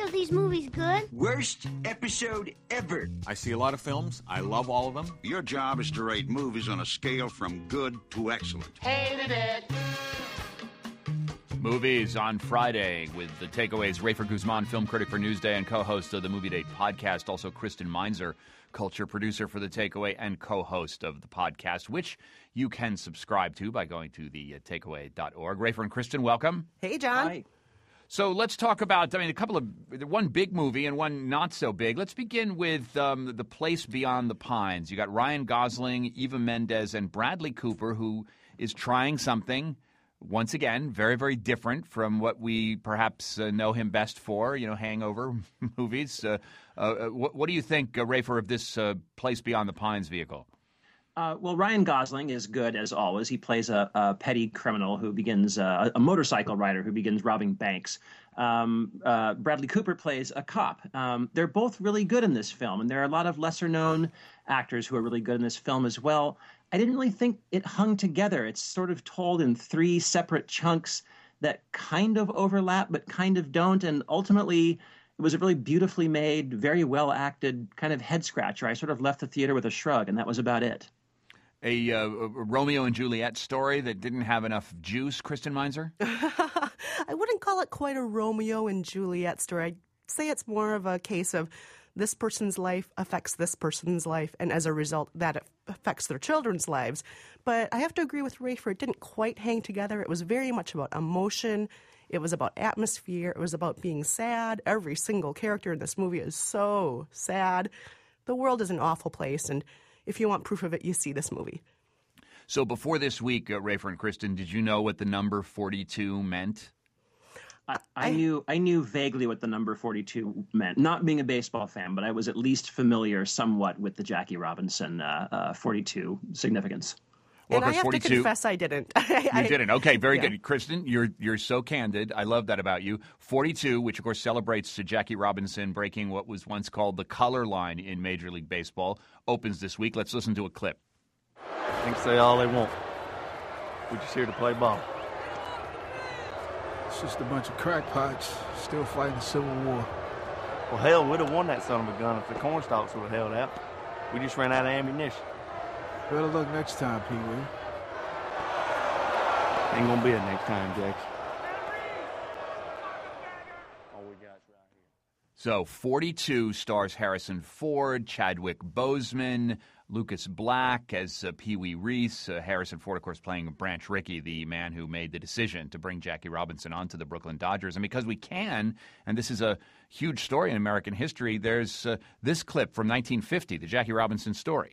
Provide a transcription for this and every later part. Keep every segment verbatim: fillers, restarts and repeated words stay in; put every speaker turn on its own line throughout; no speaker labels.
Are these movies good?
Worst episode ever.
I see a lot of films. I love all of them.
Your job is to rate movies on a scale from good to excellent.
Hated it.
Movies on Friday with the takeaways. Rafer Guzman, film critic for Newsday and co-host of the Movie Date podcast. Also, Kristen Meinzer, culture producer for the takeaway and co-host of the podcast, which you can subscribe to by going to the uh, takeaway dot org. Rafer and Kristen, welcome.
Hey, John.
Hi.
So let's talk about, I mean, a couple of, one big movie and one not so big. Let's begin with um, The Place Beyond the Pines. You got Ryan Gosling, Eva Mendes, and Bradley Cooper, who is trying something, once again, very, very different from what we perhaps uh, know him best for, you know, hangover movies. Uh, uh, what, what do you think, uh, Rafer, of this uh, Place Beyond the Pines vehicle?
Uh, well, Ryan Gosling is good as always. He plays a, a petty criminal who begins, uh, a motorcycle rider who begins robbing banks. Um, uh, Bradley Cooper plays a cop. Um, they're both really good in this film, and there are a lot of lesser-known actors who are really good in this film as well. I didn't really think it hung together. It's sort of told in three separate chunks that kind of overlap but kind of don't, and ultimately it was a really beautifully made, very well-acted kind of head-scratcher. I sort of left the theater with a shrug, and that was about it.
A, uh, a Romeo and Juliet story that didn't have enough juice, Kristen Meinzer?
I wouldn't call it quite a Romeo and Juliet story. I'd say it's more of a case of this person's life affects this person's life, and as a result, that affects their children's lives. But I have to agree with Rafer, it didn't quite hang together. It was very much about emotion. It was about atmosphere. It was about being sad. Every single character in this movie is so sad. The world is an awful place, and if you want proof of it, you see this movie.
So before this week, uh, Rafer and Kristen, did you know what the number forty-two meant?
I, I knew I knew vaguely what the number forty-two meant. Not being a baseball fan, but I was at least familiar somewhat with the Jackie Robinson uh, uh, forty-two significance.
Well,
and I have
forty-two,
to confess I didn't.
You
I,
didn't. Okay, very
yeah.
good. Kristen, you're you're so candid. I love that about you. forty-two, which of course celebrates Jackie Robinson breaking what was once called the color line in Major League Baseball, opens this week. Let's listen to a clip.
They can say all they want. We're just here to play ball.
It's just a bunch of crackpots still fighting the Civil War.
Well, hell, we'd have won that son of a gun if the corn stalks would have held out. We just ran out of ammunition.
Better luck next time, Pee Wee.
Ain't gonna be it next time, Jackie. All we got is right here.
So forty-two stars Harrison Ford, Chadwick Boseman, Lucas Black as uh, Pee Wee Reese. Uh, Harrison Ford, of course, playing Branch Rickey, the man who made the decision to bring Jackie Robinson onto the Brooklyn Dodgers. And because we can, and this is a huge story in American history, there's uh, this clip from nineteen fifty, the Jackie Robinson story.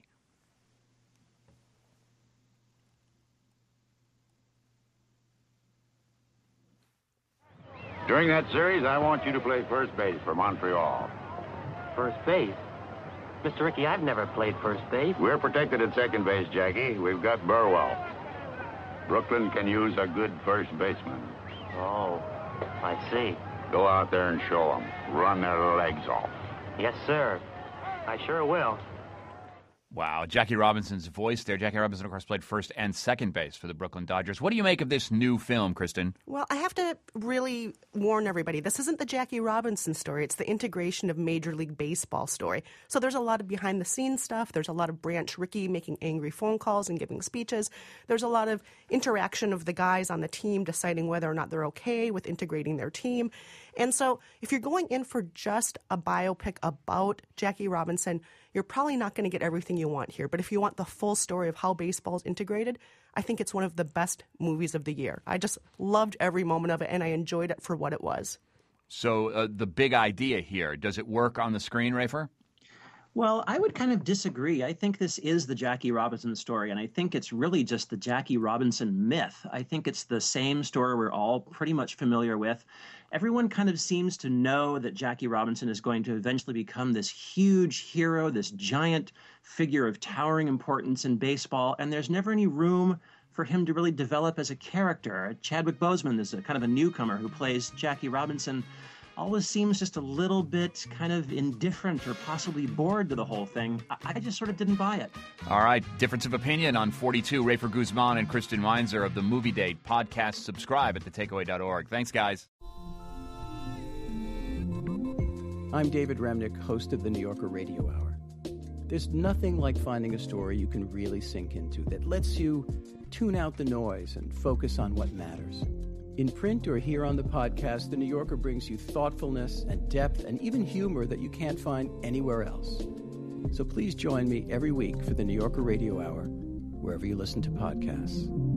During that series, I want you to play first base for Montreal.
First base? Mister Rickey, I've never played first base.
We're protected at second base, Jackie. We've got Burwell. Brooklyn can use a good first baseman.
Oh, I see.
Go out there and show them. Run their legs off.
Yes, sir. I sure will.
Wow, Jackie Robinson's voice there. Jackie Robinson, of course, played first and second base for the Brooklyn Dodgers. What do you make of this new film, Kristen?
Well, I have to really warn everybody. This isn't the Jackie Robinson story. It's the integration of Major League Baseball story. So there's a lot of behind-the-scenes stuff. There's a lot of Branch Rickey making angry phone calls and giving speeches. There's a lot of interaction of the guys on the team deciding whether or not they're okay with integrating their team. And so if you're going in for just a biopic about Jackie Robinson, you're probably not going to get everything you want here. But if you want the full story of how baseball is integrated, I think it's one of the best movies of the year. I just loved every moment of it, and I enjoyed it for what it was.
So uh, the big idea here, does it work on the screen, Rafer?
Well, I would kind of disagree. I think this is the Jackie Robinson story, and I think it's really just the Jackie Robinson myth. I think it's the same story we're all pretty much familiar with. Everyone kind of seems to know that Jackie Robinson is going to eventually become this huge hero, this giant figure of towering importance in baseball, and there's never any room for him to really develop as a character. Chadwick Boseman is a kind of a newcomer who plays Jackie Robinson. Always seems just a little bit kind of indifferent or possibly bored to the whole thing. I, I just sort of didn't buy it.
All right. Difference of opinion on forty-two. Rafer Guzman and Kristen Meinzer of the Movie Date podcast. Subscribe at the takeaway dot org. Thanks, guys.
I'm David Remnick, host of the New Yorker Radio Hour. There's nothing like finding a story you can really sink into that lets you tune out the noise and focus on what matters. In print or here on the podcast, The New Yorker brings you thoughtfulness and depth and even humor that you can't find anywhere else. So please join me every week for The New Yorker Radio Hour, wherever you listen to podcasts.